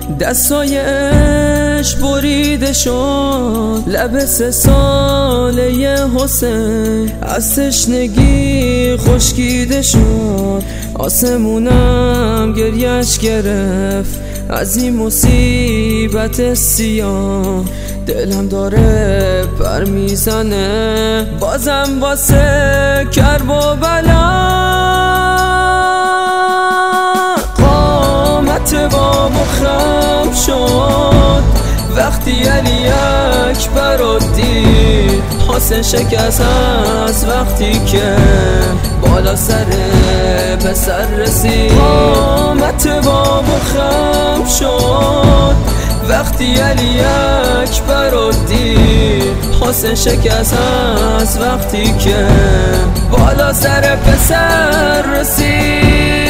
دستایش بریده شد، لب 3 ساله حسین از تشنگی خشکیده شد. آسمونم گریش گرفت از این مصیبت سیاه. دلم داره پر میزنه بازم واسه کرب و بلا. قامت بابا خم شد وقتی علی اکبر رو دید. حسین شکست از وقتی که بالا سر پسر رسید. قامت بابا خم شد وقتی علی اکبر رو دید. حسین شکست از وقتی که بالا سر پسر رسید.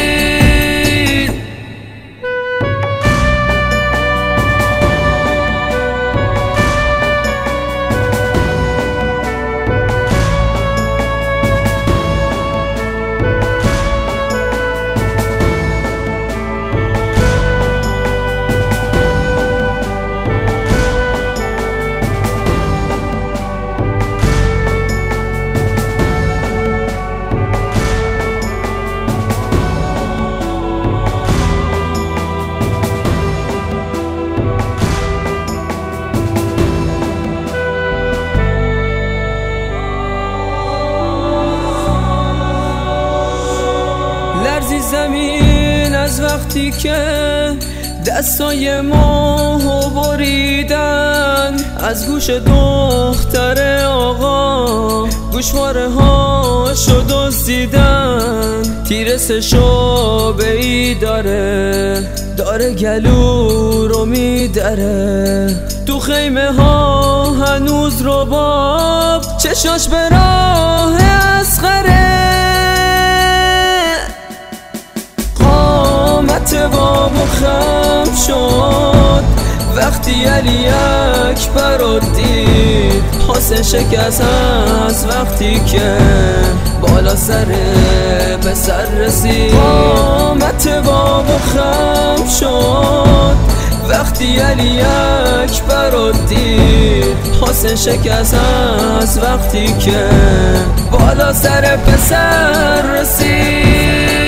لرزی زمین از وقتی که دستای ماهو بریدن از گوش دختر آقا. گوشواره هاشو دزدیدن، تیر 3 شعبه‌ای داره گلو رو میدره. تو خیمه ها هنوز رباب چشاش به راه اصغره. قامت بابا خم شد وقتی علی اکبر رو دید. حسین شکست از وقتی که بالا سر پسر رسید. قامت بابا خم شد وقتی علی اکبر رو دید. حسین شکست از وقتی که بالا سر پسر رسید.